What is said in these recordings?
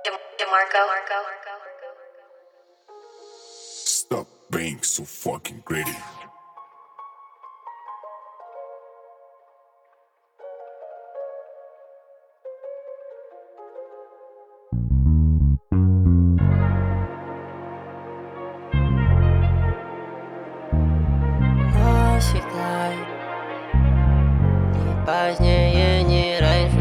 DeMarco. Stop being so fucking greedy. Навсегда, не позднее, не раньше.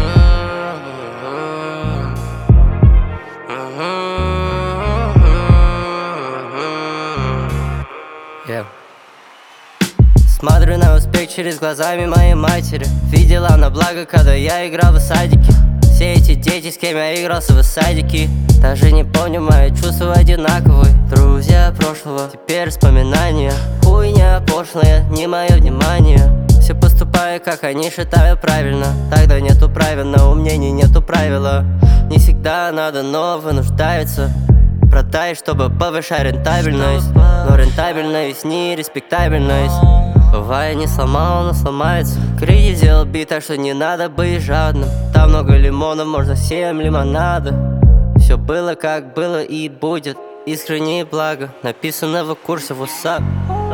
Смотрю на успех через глазами моей матери. Видела на благо, когда я играл в садике. Все эти дети, с кем я игрался в садике, даже не помню, мои чувства одинаковые. Друзья прошлого, теперь вспоминания. Хуйня пошлая, не мое внимание. Все поступаю, как они считают правильно. Тогда нету правил, но у мнений нету правила. Не всегда надо, но вынуждается продать, чтобы повышать рентабельность. Но рентабельность не респектабельность. Бывает, не сломал, но сломается. Кредит взял бит, так что не надо быть жадным. Там много лимонов, можно 7 лимонада. Все было как было и будет. Искреннее благо, написано в курсе в WhatsApp.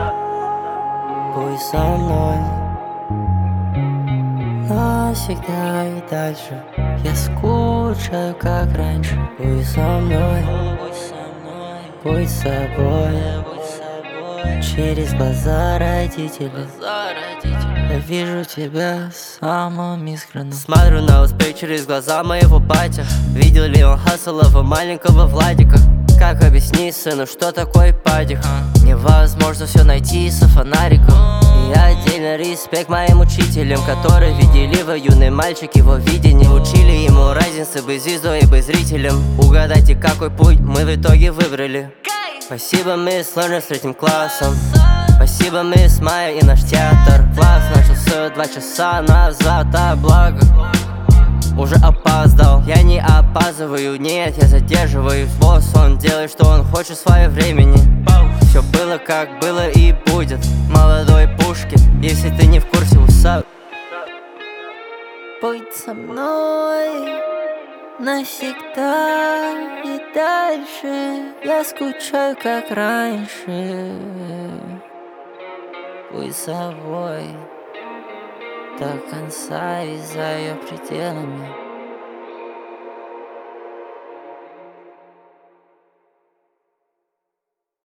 Будь со мной навсегда и дальше. Я скучаю, как раньше. Будь со мной, будь собой. Через глаза родителей я вижу тебя самым искренним. Смотрю на успех через глаза моего батя. Видел ли он хаслова маленького Владика? Как объяснить сыну, что такое падик? Невозможно все найти со фонариком. И отдельно респект моим учителям, которые видели в юный мальчик его видение. Учили ему разницы быть звездой и быть зрителем. Угадайте, какой путь мы в итоге выбрали. Спасибо, мисс Лернер с 3 классом. Спасибо, мисс Майя и наш театр. Класс начался 2 часа назад, а благо уже опоздал. Я не опаздываю, нет, я задерживаюсь. Босс, он делает, что он хочет в своем времени. Все было как было и будет. Молодой Пушкин, если ты не в курсе, WhatsApp. Будь со мной навсегда и дальше. Я скучаю, как раньше. Будь собой до конца и за ее пределами.